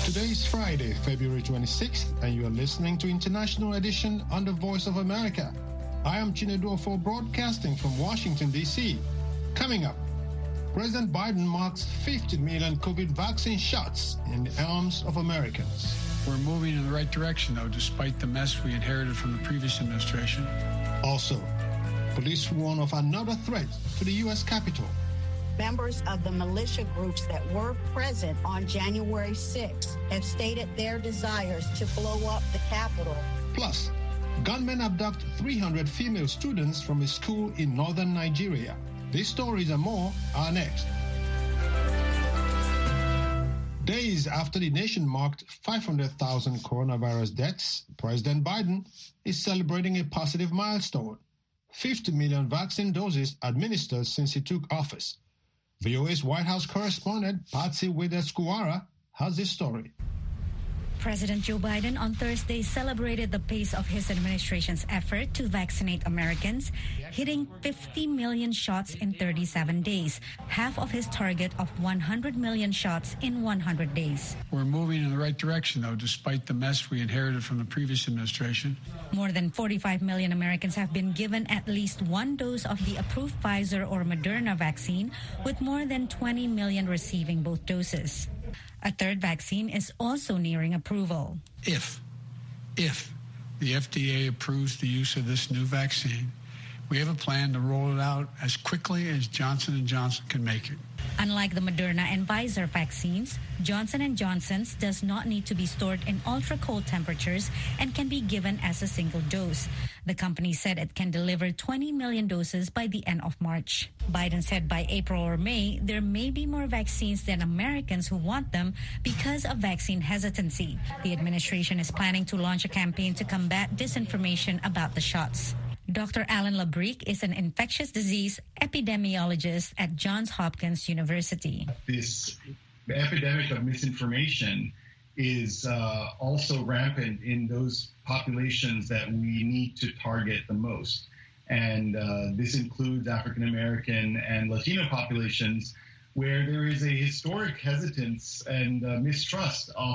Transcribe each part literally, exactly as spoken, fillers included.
Today is Friday, February twenty-sixth, and you are listening to International Edition on the Voice of America. I am Chinedu Ofo, broadcasting from Washington, D C. Coming up, President Biden marks fifty million COVID vaccine shots in the arms of Americans. We're moving in the right direction, though, despite the mess we inherited from the previous administration. Also, police warn of another threat to the U S Capitol. Members of the militia groups that were present on January sixth have stated their desires to blow up the Capitol. Plus, gunmen abduct three hundred female students from a school in northern Nigeria. These stories and more are next. Days after the nation marked five hundred thousand coronavirus deaths, President Biden is celebrating a positive milestone: fifty million vaccine doses administered since he took office. V O A's White House correspondent Patsy Widakuswara has this story. President Joe Biden on Thursday celebrated the pace of his administration's effort to vaccinate Americans, hitting fifty million shots in thirty-seven days, half of his target of one hundred million shots in one hundred days. We're moving in the right direction, though, despite the mess we inherited from the previous administration. More than forty-five million Americans have been given at least one dose of the approved Pfizer or Moderna vaccine, with more than twenty million receiving both doses. A third vaccine is also nearing approval. If, if the F D A approves the use of this new vaccine, we have a plan to roll it out as quickly as Johnson and Johnson can make it. Unlike the Moderna and Pfizer vaccines, Johnson and Johnson's does not need to be stored in ultra-cold temperatures and can be given as a single dose. The company said it can deliver twenty million doses by the end of March. Biden said by April or May, there may be more vaccines than Americans who want them because of vaccine hesitancy. The administration is planning to launch a campaign to combat disinformation about the shots. Doctor Alan Labrique is an infectious disease epidemiologist at Johns Hopkins University. This epidemic of misinformation is uh, also rampant in those populations that we need to target the most. And uh, this includes African American and Latino populations, where there is a historic hesitance and uh, mistrust of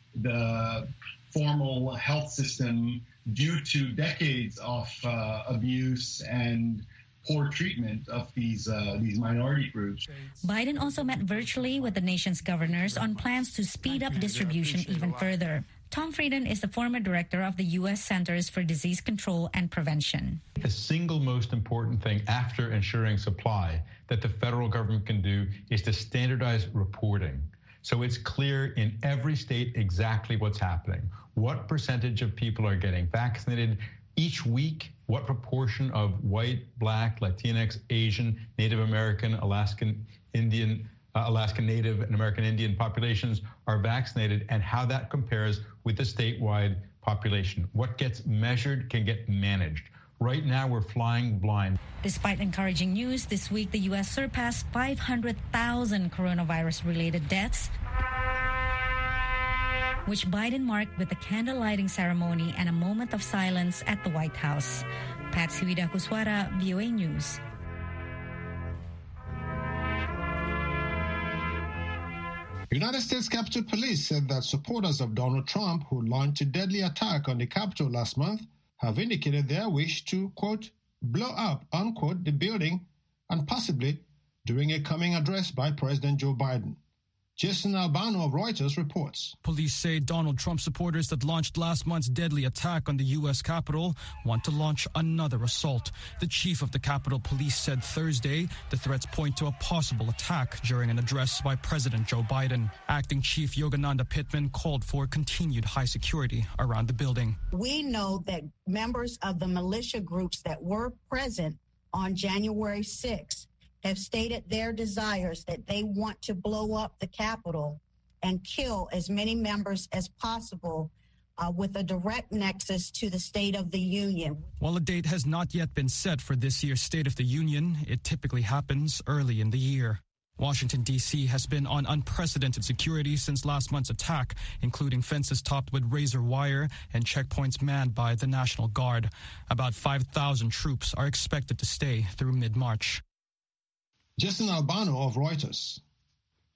the formal health system due to decades of uh, abuse and poor treatment of these uh, these minority groups. Biden also met virtually with the nation's governors on plans to speed up distribution even further. Tom Frieden is the former director of the U S Centers for Disease Control and Prevention. The single most important thing after ensuring supply that the federal government can do is to standardize reporting. So it's clear in every state exactly what's happening. What percentage of people are getting vaccinated each week? What proportion of white, black, Latinx, Asian, Native American, Alaskan Indian, uh, Alaskan Native and American Indian populations are vaccinated, and how that compares with the statewide population. What gets measured can get managed. Right now, we're flying blind. Despite encouraging news, this week the U S surpassed five hundred thousand coronavirus-related deaths, which Biden marked with a candle-lighting ceremony and a moment of silence at the White House. Patsy Widakuswara, V O A News. United States Capitol Police said that supporters of Donald Trump, who launched a deadly attack on the Capitol last month, have indicated their wish to, quote, blow up, unquote, the building, and possibly during a coming address by President Joe Biden. Jason Albano of Reuters reports. Police say Donald Trump supporters that launched last month's deadly attack on the U S Capitol want to launch another assault. The chief of the Capitol Police said Thursday the threats point to a possible attack during an address by President Joe Biden. Acting Chief Yogananda Pittman called for continued high security around the building. We know that members of the militia groups that were present on January sixth have stated their desires that they want to blow up the Capitol and kill as many members as possible uh, with a direct nexus to the State of the Union. While a date has not yet been set for this year's State of the Union, it typically happens early in the year. Washington, D C has been on unprecedented security since last month's attack, including fences topped with razor wire and checkpoints manned by the National Guard. About five thousand troops are expected to stay through mid-March. Jason Albano of Reuters.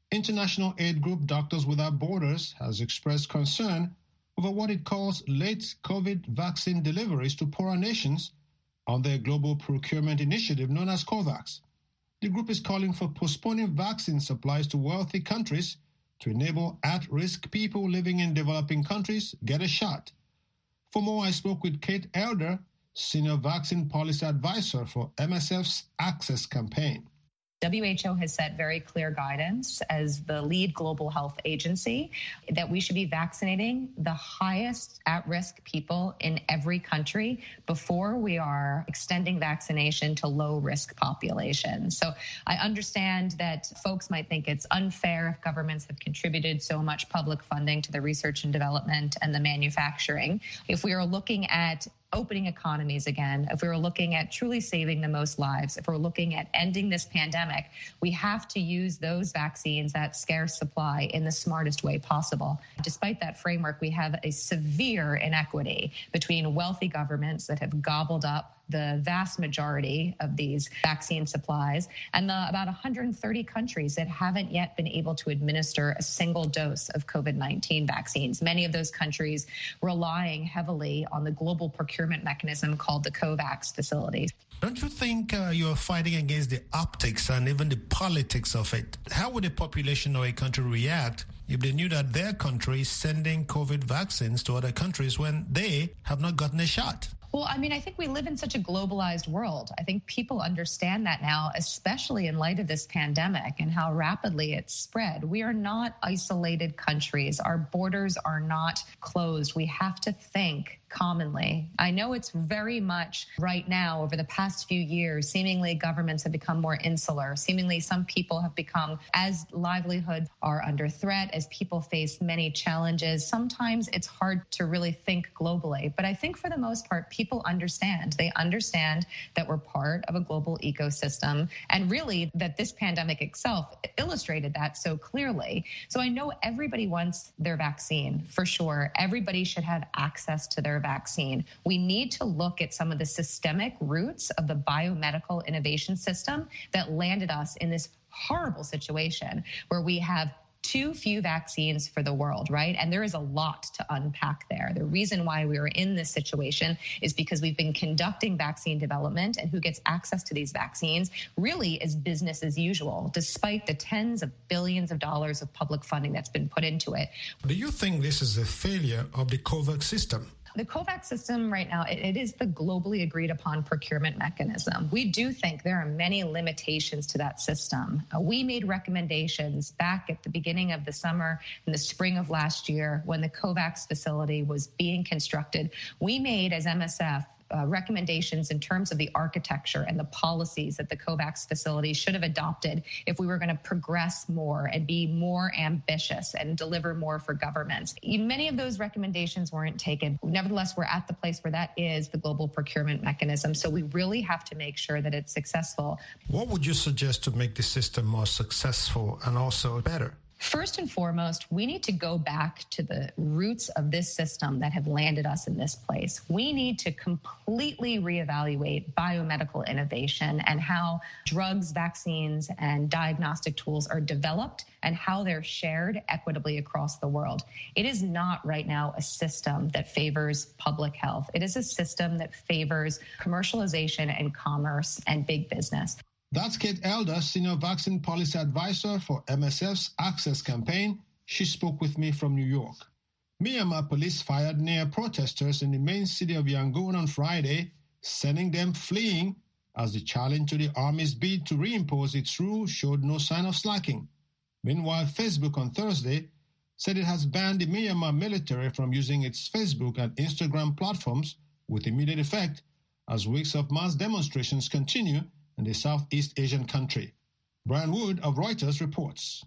International aid group Doctors Without Borders has expressed concern over what it calls late COVID vaccine deliveries to poorer nations on their global procurement initiative known as COVAX. The group is calling for postponing vaccine supplies to wealthy countries to enable at-risk people living in developing countries get a shot. For more, I spoke with Kate Elder, Senior Vaccine Policy Advisor for M S F's Access campaign. W H O has set very clear guidance as the lead global health agency that we should be vaccinating the highest at-risk people in every country before we are extending vaccination to low-risk populations. So I understand that folks might think it's unfair if governments have contributed so much public funding to the research and development and the manufacturing. If we are looking at opening economies again, if we were looking at truly saving the most lives, if we're looking at ending this pandemic, we have to use those vaccines, that scarce supply, in the smartest way possible. Despite that framework, we have a severe inequity between wealthy governments that have gobbled up the vast majority of these vaccine supplies and the about one hundred thirty countries that haven't yet been able to administer a single dose of COVID nineteen vaccines. Many of those countries relying heavily on the global procurement mechanism called the COVAX facilities. Don't you think uh, you're fighting against the optics and even the politics of it? How would a population or a country react if they knew that their country is sending COVID vaccines to other countries when they have not gotten a shot? Well, I mean, I think we live in such a globalized world. I think people understand that now, especially in light of this pandemic and how rapidly it's spread. We are not isolated countries. Our borders are not closed. We have to think commonly. I know it's very much right now, over the past few years, seemingly governments have become more insular. Seemingly some people have become, as livelihoods are under threat, as people face many challenges, sometimes it's hard to really think globally. But I think for the most part, people understand. They understand that we're part of a global ecosystem, and really that this pandemic itself illustrated that so clearly. So I know everybody wants their vaccine, for sure. Everybody should have access to their vaccine. We need to look at some of the systemic roots of the biomedical innovation system that landed us in this horrible situation where we have too few vaccines for the world, right? And there is a lot to unpack there. The reason why we are in this situation is because we've been conducting vaccine development, and who gets access to these vaccines really is business as usual, despite the tens of billions of dollars of public funding that's been put into it. Do you think this is a failure of the COVAX system? The COVAX system right now, it, it is the globally agreed upon procurement mechanism. We do think there are many limitations to that system. Uh, we made recommendations back at the beginning of the summer and the spring of last year when the COVAX facility was being constructed. We made, as M S F, Uh, recommendations in terms of the architecture and the policies that the COVAX facility should have adopted if we were going to progress more and be more ambitious and deliver more for governments. Many of those recommendations weren't taken. Nevertheless, we're at the place where that is the global procurement mechanism. So we really have to make sure that it's successful. What would you suggest to make the system more successful and also better? First and foremost, we need to go back to the roots of this system that have landed us in this place. We need to completely reevaluate biomedical innovation and how drugs, vaccines, and diagnostic tools are developed and how they're shared equitably across the world. It is not right now a system that favors public health. It is a system that favors commercialization and commerce and big business. That's Kate Elder, Senior Vaccine Policy Advisor for M S F's Access campaign. She spoke with me from New York. Myanmar police fired near protesters in the main city of Yangon on Friday, sending them fleeing as the challenge to the army's bid to reimpose its rule showed no sign of slacking. Meanwhile, Facebook on Thursday said it has banned the Myanmar military from using its Facebook and Instagram platforms with immediate effect as weeks of mass demonstrations continue in the Southeast Asian country. Brian Wood of Reuters reports.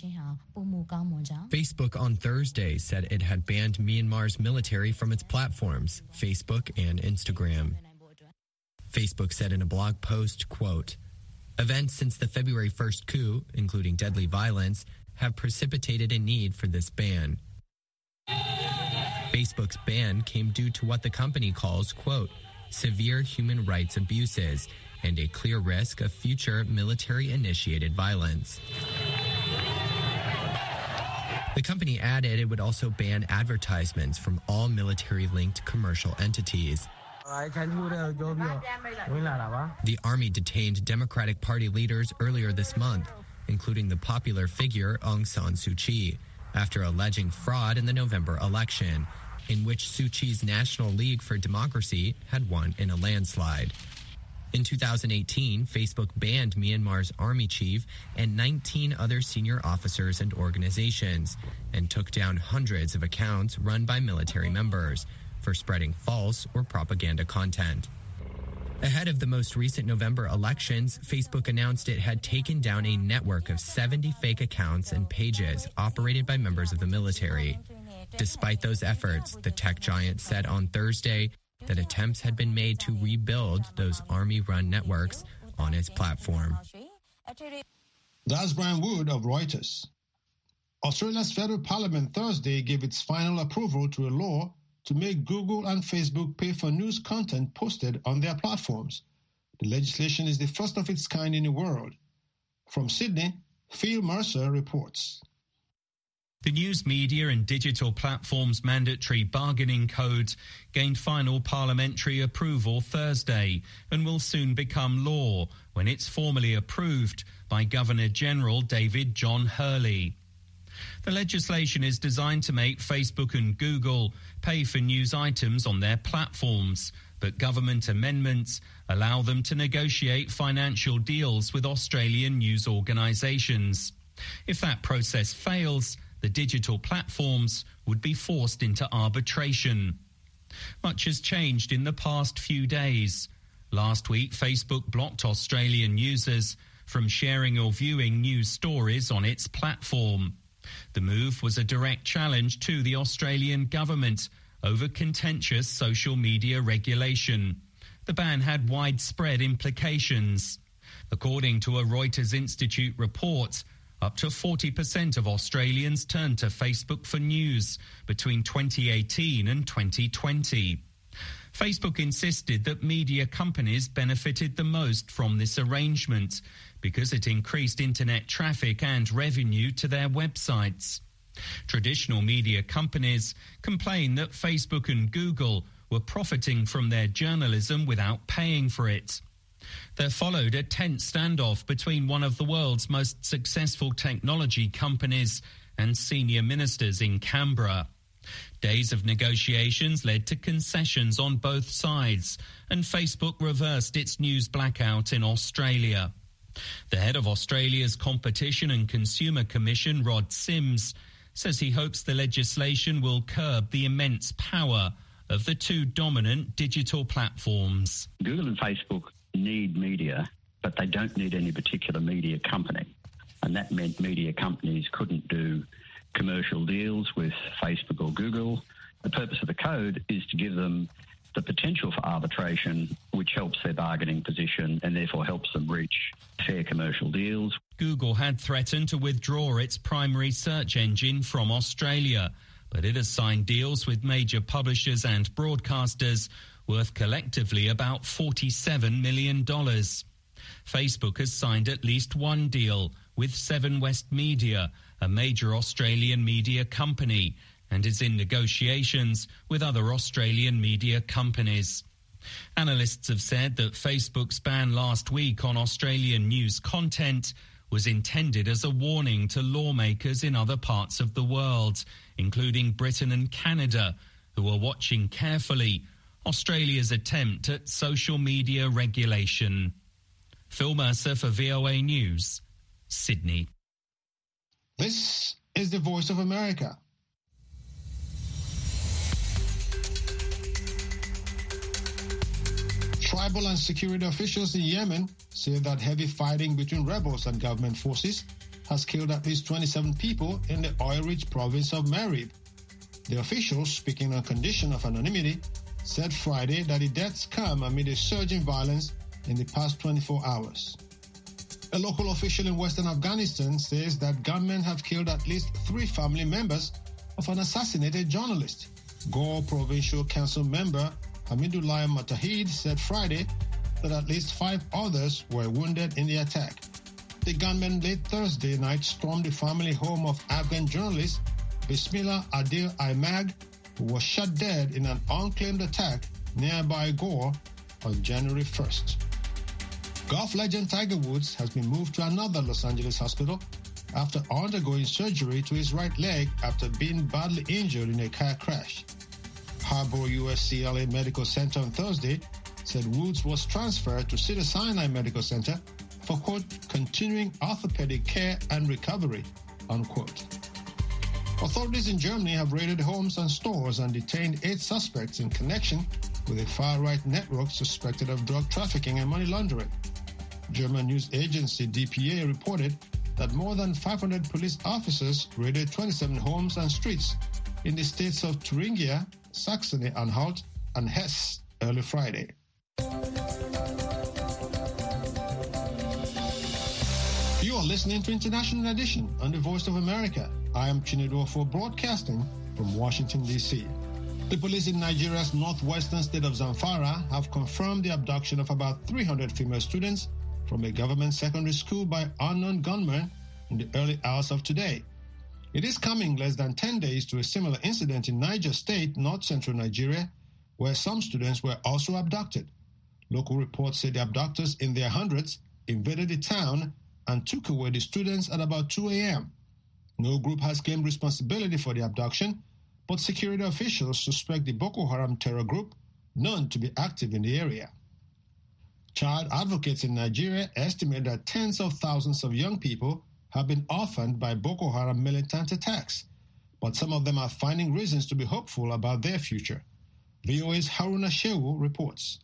Facebook on Thursday said it had banned Myanmar's military from its platforms, Facebook and Instagram. Facebook said in a blog post, quote, "Events since the February first coup, including deadly violence, have precipitated a need for this ban." Facebook's ban came due to what the company calls, quote, "severe human rights abuses," and a clear risk of future military-initiated violence. The company added it would also ban advertisements from all military-linked commercial entities. The army detained Democratic Party leaders earlier this month, including the popular figure Aung San Suu Kyi, after alleging fraud in the November election, in which Suu Kyi's National League for Democracy had won in a landslide. In two thousand eighteen, Facebook banned Myanmar's army chief and nineteen other senior officers and organizations and took down hundreds of accounts run by military members for spreading false or propaganda content. Ahead of the most recent November elections, Facebook announced it had taken down a network of seventy fake accounts and pages operated by members of the military. Despite those efforts, the tech giant said on Thursday that attempts had been made to rebuild those army-run networks on its platform. That's Brian Wood of Reuters. Australia's federal parliament Thursday gave its final approval to a law to make Google and Facebook pay for news content posted on their platforms. The legislation is the first of its kind in the world. From Sydney, Phil Mercer reports. The News Media and Digital Platforms Mandatory Bargaining Code gained final parliamentary approval Thursday and will soon become law when it's formally approved by Governor-General David John Hurley. The legislation is designed to make Facebook and Google pay for news items on their platforms, but government amendments allow them to negotiate financial deals with Australian news organisations. If that process fails, the digital platforms would be forced into arbitration. Much has changed in the past few days. Last week, Facebook blocked Australian users from sharing or viewing news stories on its platform. The move was a direct challenge to the Australian government over contentious social media regulation. The ban had widespread implications. According to a Reuters Institute report, up to forty percent of Australians turned to Facebook for news between twenty eighteen and twenty twenty. Facebook insisted that media companies benefited the most from this arrangement because it increased internet traffic and revenue to their websites. Traditional media companies complain that Facebook and Google were profiting from their journalism without paying for it. There followed a tense standoff between one of the world's most successful technology companies and senior ministers in Canberra. Days of negotiations led to concessions on both sides, and Facebook reversed its news blackout in Australia. The head of Australia's Competition and Consumer Commission, Rod Sims, says he hopes the legislation will curb the immense power of the two dominant digital platforms. Google and Facebook need media, but they don't need any particular media company. And that meant media companies couldn't do commercial deals with Facebook or Google. The purpose of the code is to give them the potential for arbitration, which helps their bargaining position and therefore helps them reach fair commercial deals. Google had threatened to withdraw its primary search engine from Australia, but it has signed deals with major publishers and broadcasters worth collectively about forty-seven million dollars. Facebook has signed at least one deal with Seven West Media, a major Australian media company, and is in negotiations with other Australian media companies. Analysts have said that Facebook's ban last week on Australian news content was intended as a warning to lawmakers in other parts of the world, including Britain and Canada, who are watching carefully Australia's attempt at social media regulation. Phil Mercer for V O A News, Sydney. This is the Voice of America. Tribal and security officials in Yemen say that heavy fighting between rebels and government forces has killed at least twenty-seven people in the oil-rich province of Marib. The officials, speaking on condition of anonymity, said Friday that the deaths come amid a surge in violence in the past twenty-four hours. A local official in western Afghanistan says that gunmen have killed at least three family members of an assassinated journalist. Ghor Provincial Council member Hamidullah Matahid said Friday that at least five others were wounded in the attack. The gunmen late Thursday night stormed the family home of Afghan journalist Bismillah Adil Aimag, who was shot dead in an unclaimed attack nearby Gore on January first. Golf legend Tiger Woods has been moved to another Los Angeles hospital after undergoing surgery to his right leg after being badly injured in a car crash. Harbor U S C L A Medical Center on Thursday said Woods was transferred to Cedars-Sinai Medical Center for, quote, continuing orthopedic care and recovery, unquote. Authorities in Germany have raided homes and stores and detained eight suspects in connection with a far-right network suspected of drug trafficking and money laundering. German news agency D P A reported that more than five hundred police officers raided twenty-seven homes and streets in the states of Thuringia, Saxony-Anhalt, and Hesse early Friday. You are listening to International Edition on the Voice of America. I am Chinedu for broadcasting from Washington, D C The police in Nigeria's northwestern state of Zamfara have confirmed the abduction of about three hundred female students from a government secondary school by unknown gunmen in the early hours of today. It is coming less than ten days to a similar incident in Niger State, north-central Nigeria, where some students were also abducted. Local reports say the abductors in their hundreds invaded the town and took away the students at about two a.m. No group has claimed responsibility for the abduction, but security officials suspect the Boko Haram terror group, known to be active in the area. Child advocates in Nigeria estimate that tens of thousands of young people have been orphaned by Boko Haram militant attacks, but some of them are finding reasons to be hopeful about their future. V O A's Haruna Shehu reports.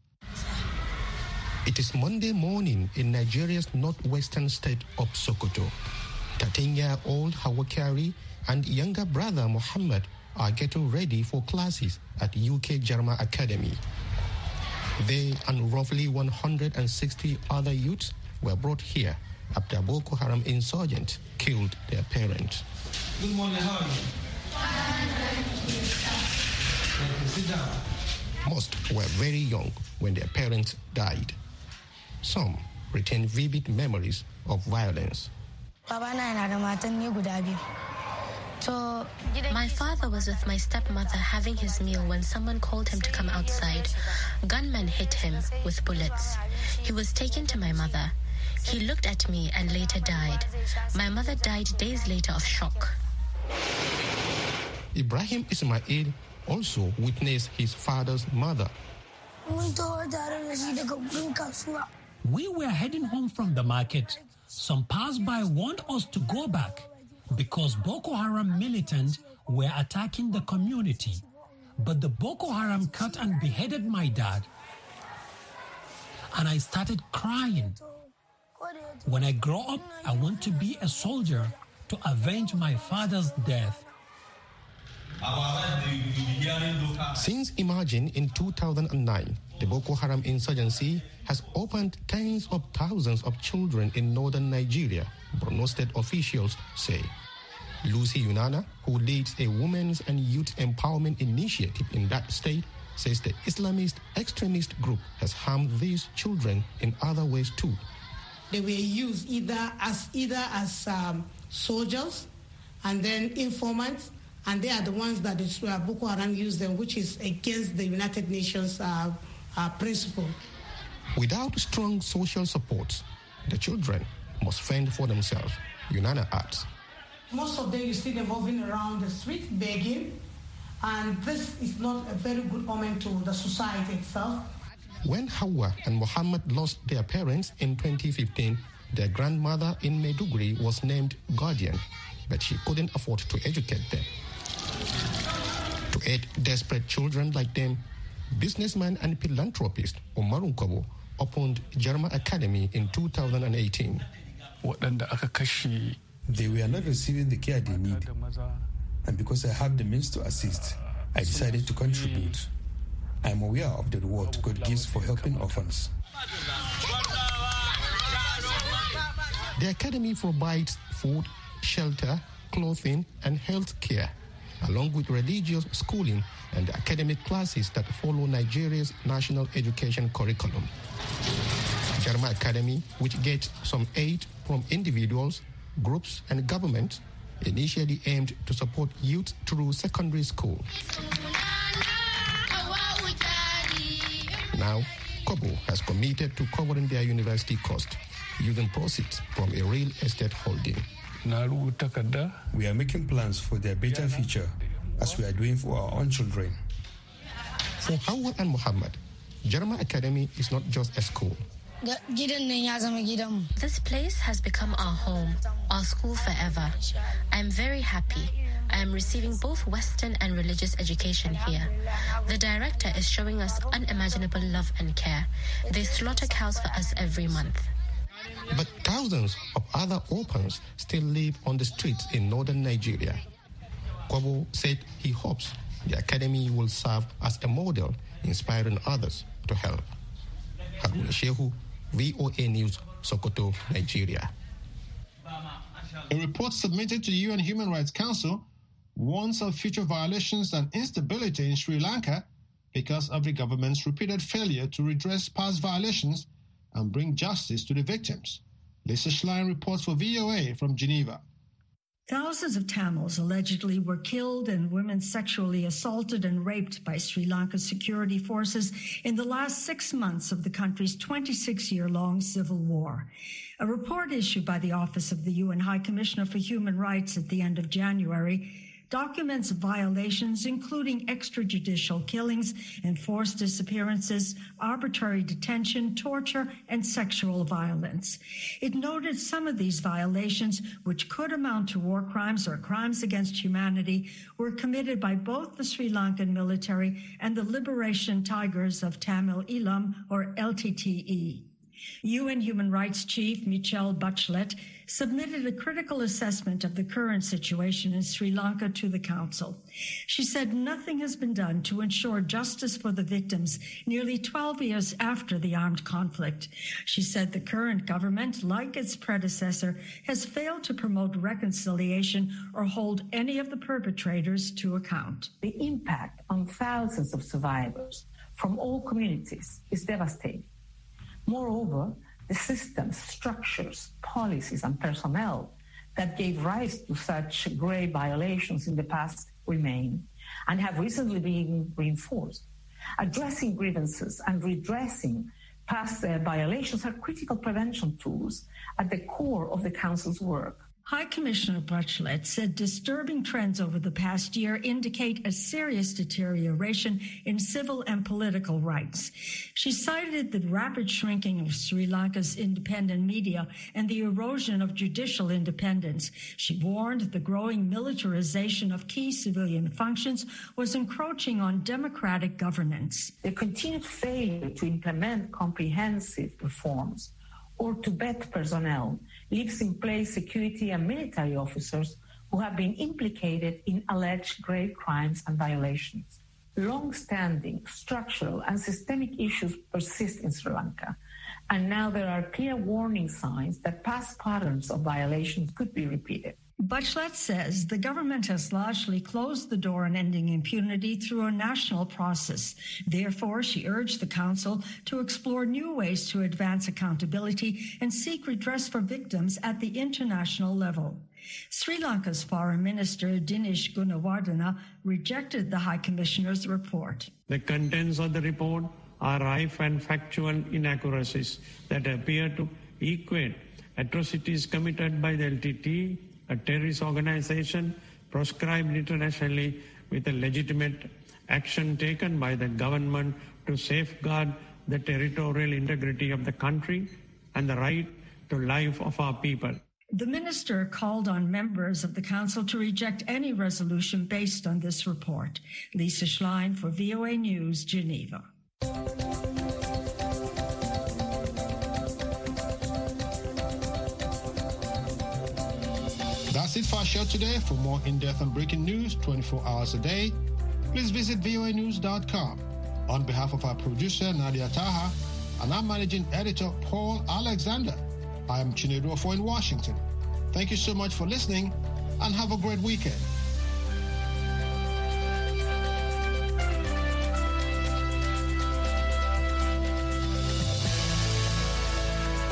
It is Monday morning in Nigeria's northwestern state of Sokoto. thirteen-year-old Hawa Kyari and younger brother Muhammad are getting ready for classes at U K Jarma Academy. They and roughly one hundred sixty other youths were brought here after Boko Haram insurgents killed their parents. Good morning, how are you? Sit down. Most were very young when their parents died. Some retain vivid memories of violence. My father was with my stepmother having his meal when someone called him to come outside. Gunmen hit him with bullets. He was taken to my mother. He looked at me and later died. My mother died days later of shock. Ibrahim Ismail also witnessed his father's mother. We were heading home from the market. Some passers-by warned us to go back because Boko Haram militants were attacking the community. But the Boko Haram cut and beheaded my dad. And I started crying. When I grow up, I want to be a soldier to avenge my father's death. Since emerging in two thousand nine, the Boko Haram insurgency has opened tens of thousands of children in northern Nigeria, Borno State officials say. Lucy Yunana, who leads a women's and youth empowerment initiative in that state, says the Islamist extremist group has harmed these children in other ways too. They were used either as either as um, soldiers and then informants, and they are the ones that is, uh, Boko Haram used them, which is against the United Nations uh, uh, principle. Without strong social support, the children must fend for themselves, Yunana adds. Most of them you see them moving around the street begging, and this is not a very good omen to the society itself. When Hawa and Muhammad lost their parents in twenty fifteen, their grandmother in Maiduguri was named guardian, but she couldn't afford to educate them. To aid desperate children like them, businessman and philanthropist Omar Nkobo opened Jarma Academy in two thousand eighteen. They were not receiving the care they need, and because I have the means to assist, I decided to contribute. I am aware of the reward God gives for helping orphans. The academy provides food, shelter, clothing, and health care, along with religious schooling and academic classes that follow Nigeria's national education curriculum. Jarma Academy, which gets some aid from individuals, groups, and government, initially aimed to support youth through secondary school. Now, Kobo has committed to covering their university cost using proceeds from a real estate holding. We are making plans for their better future, as we are doing for our own children. For Hawwa and Muhammad, Jarma Academy is not just a school. This place has become our home, our school forever. I am very happy. I am receiving both Western and religious education here. The director is showing us unimaginable love and care. They slaughter cows for us every month. But thousands of other orphans still live on the streets in northern Nigeria. Kobo said he hopes the academy will serve as a model, inspiring others to help. Haruna Shehu, V O A News, Sokoto, Nigeria. A report submitted to the U N Human Rights Council warns of future violations and instability in Sri Lanka because of the government's repeated failure to redress past violations and bring justice to the victims. Lisa Schlein reports for V O A from Geneva. Thousands of Tamils allegedly were killed and women sexually assaulted and raped by Sri Lanka's security forces in the last six months of the country's twenty-six-year-long civil war. A report issued by the Office of the U N High Commissioner for Human Rights at the end of January documents violations including extrajudicial killings, enforced disappearances, arbitrary detention, torture, and sexual violence. It noted some of these violations, which could amount to war crimes or crimes against humanity, were committed by both the Sri Lankan military and the Liberation Tigers of Tamil Eelam, or L T T E. U N Human Rights Chief Michelle Bachelet submitted a critical assessment of the current situation in Sri Lanka to the Council. She said nothing has been done to ensure justice for the victims nearly twelve years after the armed conflict. She said the current government, like its predecessor, has failed to promote reconciliation or hold any of the perpetrators to account. The impact on thousands of survivors from all communities is devastating. Moreover, the systems, structures, policies, and personnel that gave rise to such grave violations in the past remain and have recently been reinforced. Addressing grievances and redressing past uh, violations are critical prevention tools at the core of the Council's work. High Commissioner Bachelet said disturbing trends over the past year indicate a serious deterioration in civil and political rights. She cited the rapid shrinking of Sri Lanka's independent media and the erosion of judicial independence. She warned the growing militarization of key civilian functions was encroaching on democratic governance. The continued failure to implement comprehensive reforms or to vet personnel leaves in place security and military officers who have been implicated in alleged grave crimes and violations. Long-standing structural and systemic issues persist in Sri Lanka, and now there are clear warning signs that past patterns of violations could be repeated. Bachelet says the government has largely closed the door on ending impunity through a national process. Therefore, she urged the Council to explore new ways to advance accountability and seek redress for victims at the international level. Sri Lanka's Foreign Minister Dinesh Gunawardena rejected the High Commissioner's report. The contents of the report are rife and factual inaccuracies that appear to equate atrocities committed by the L T T, a terrorist organization proscribed internationally, with a legitimate action taken by the government to safeguard the territorial integrity of the country and the right to life of our people. The minister called on members of the Council to reject any resolution based on this report. Lisa Schlein for V O A News, Geneva. That's it for our show today. For more in-depth and breaking news twenty-four hours a day, please visit V O A news dot com. On behalf of our producer, Nadia Taha, and our managing editor, Paul Alexander, I am Chinedu Ofo in Washington. Thank you so much for listening, and have a great weekend.